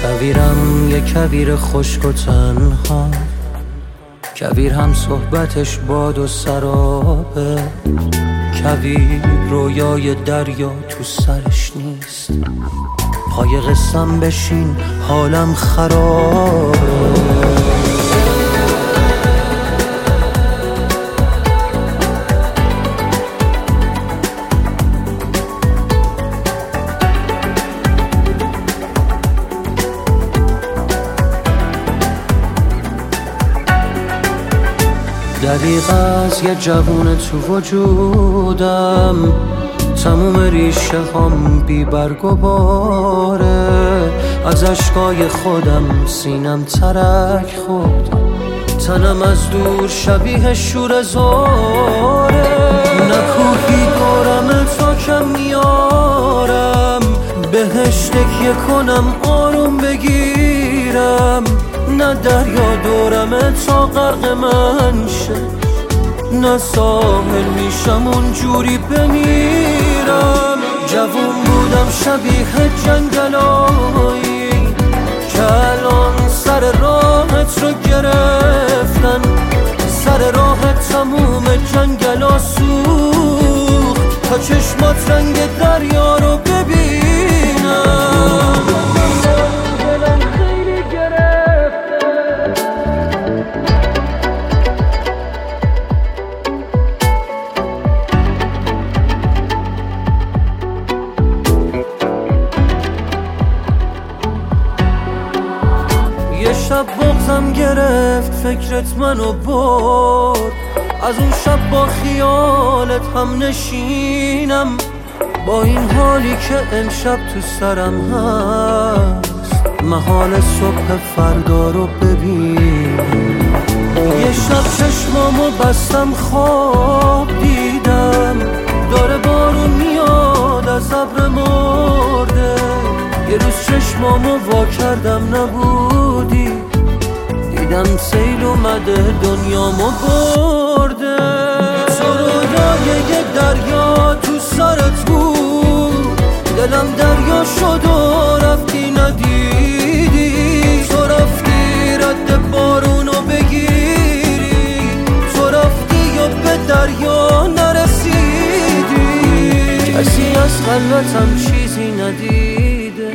کویرم یه کویر خشک و تنها، کویر هم صحبتش باد و سرابه، کویر رویای دریا تو سرش نیست، پای قسم بشین حالم خرابه. دریغ از یه جوون تو وجودم، تموم ریشه هم بی برگ و باره، از اشکای خودم سینم ترک خورد، تنم از دور شبیه شور زاره، نکوهی دورم تا کم میارم، بهش تکیه کنم آروم بگیرم، نه دریا دورمه تا غرق من شه، نه ساحل میشم اونجوری بمیرم. جوون بودم شبیه جنگلایی که الان سر راحت رو گرفتن، سر راحت تموم جنگلا سوخت تا چشمات رنگ دریا رو ببینم. یه شب بغضم گرفت فکرت منو برد، از اون شب با خیالت هم نشینم، با این حالی که امشب تو سرم هست، محال صبح فردا رو ببین. یه شب چشمامو بستم خواب دیدم، داره بارون میاد از ابر مرده، یه روز چشمامو وا کردم نبودی، دیدم سیل اومده دنیامو برده. تو رویای یه دریا تو سرت بود، دلم دریا شد و رفتی ندیدی، تو رفتی رد بارونو بگیری، تو رفتی یا به دریا نرسیدی، کسی از خلوتم چیزی ندیده،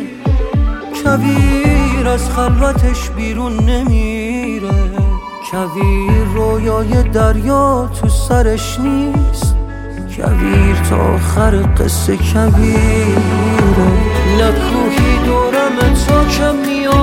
کویر از خلوتش بیرون نمیره، کویر رویای دریا تو سرش نیست، کویر تا آخر قصه کویره، نکوهی دورم تا کم میاد